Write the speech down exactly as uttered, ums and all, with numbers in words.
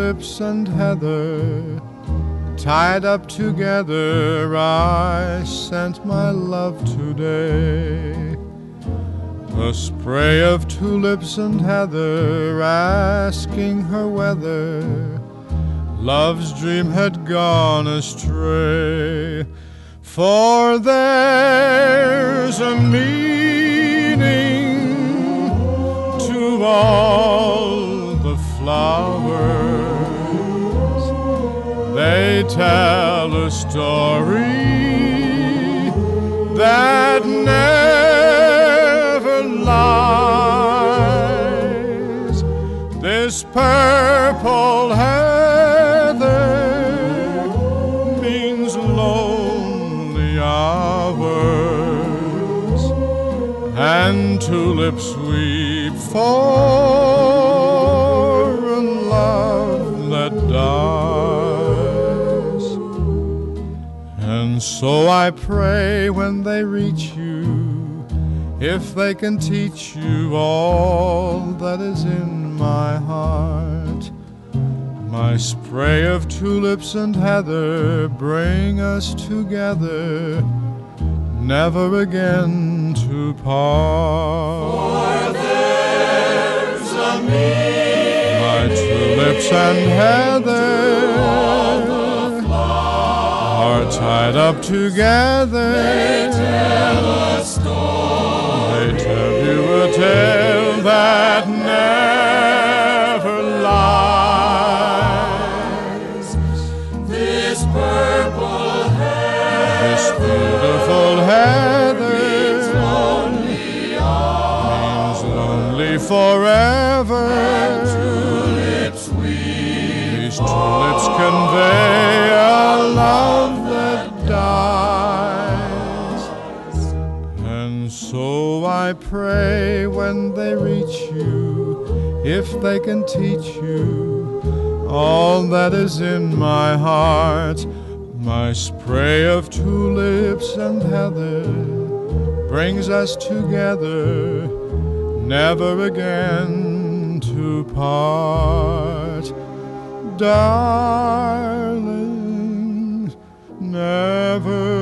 tulips and heather, tied up together, I sent my love today. A spray of tulips and heather, asking her whether love's dream had gone astray. For there's a meaning to all the flowers. They tell a story that never lies. This purple heather means lonely hours, and tulips weep for a love that dies. And so I pray when they reach you, if they can teach you all that is in my heart. My spray of tulips and heather, bring us together, never again to part. For there's a meaning, my tulips and heather are tied up together. they tell a story, They tell you a tale that never lies. this purple This heather beautiful heather means lonely hours, means lonely forever. tulips weep. These tulips convey a love that dies. And so I pray when they reach you, if they can teach you all that is in my heart. My spray of tulips and heather brings us together, never again to part. Darling, never